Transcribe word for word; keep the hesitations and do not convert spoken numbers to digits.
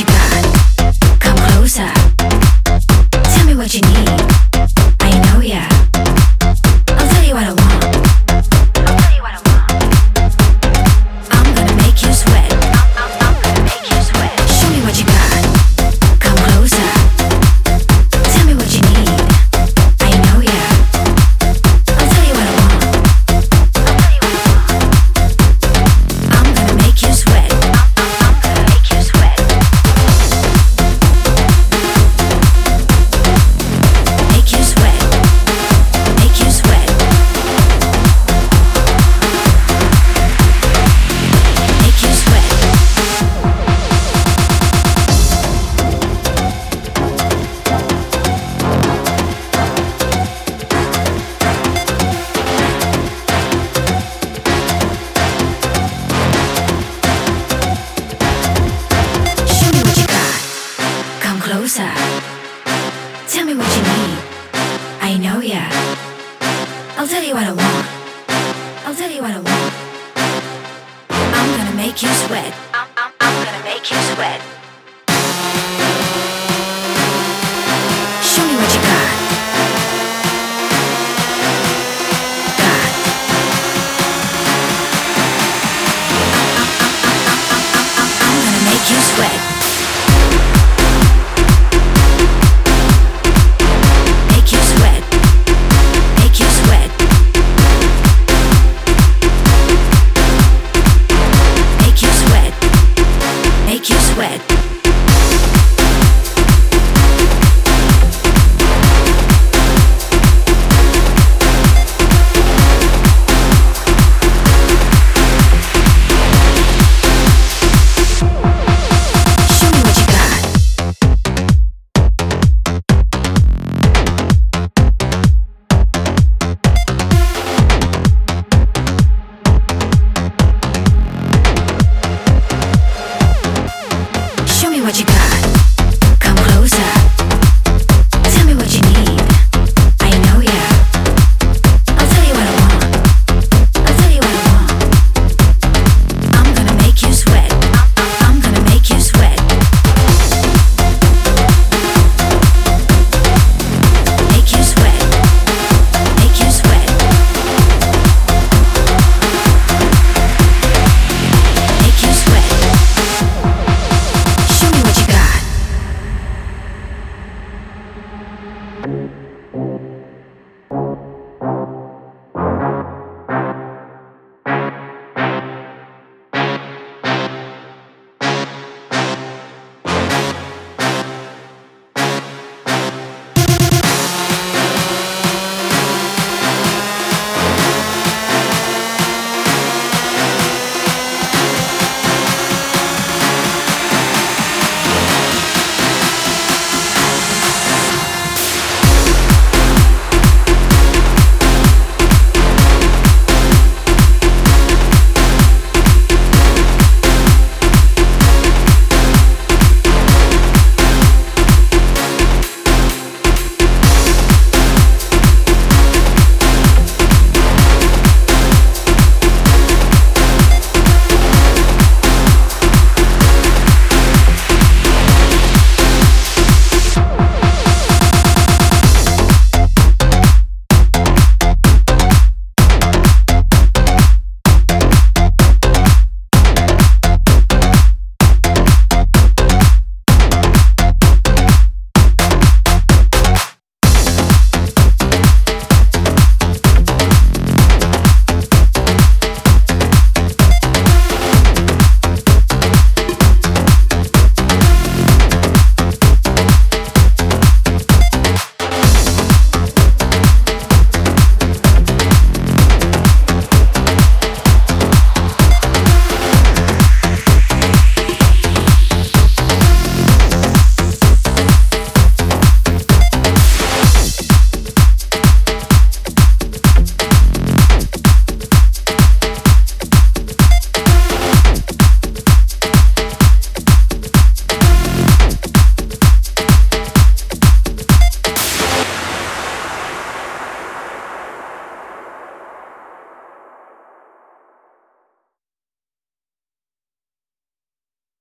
got. Come closer. Tell me what you need. I know ya. I'll tell you what I want. I'll tell you what I want. I'm gonna make you sweat. I'm, I'm, I'm gonna make you sweat. Show me what you got. Come closer. Tell me what you need. I know ya. I'll tell you what I want. I'll tell you what I want. I'm gonna make you sweat. I'm, I'm, I'm gonna make you sweat. Make you sweat. Make you sweat. Make you sweat. Show me what you got. Come closer. Tell me what you need. I know ya. I'll tell you what I want. I'll tell you what I want. I'm gonna make you sweat. I'm, I'm, I'm gonna make you sweat. Show me what you got. Got. I'm gonna make you sweat. Make you sweat. Make you sweat. Make you sweat. Make you sweat. Show me what you got. Show me what you got.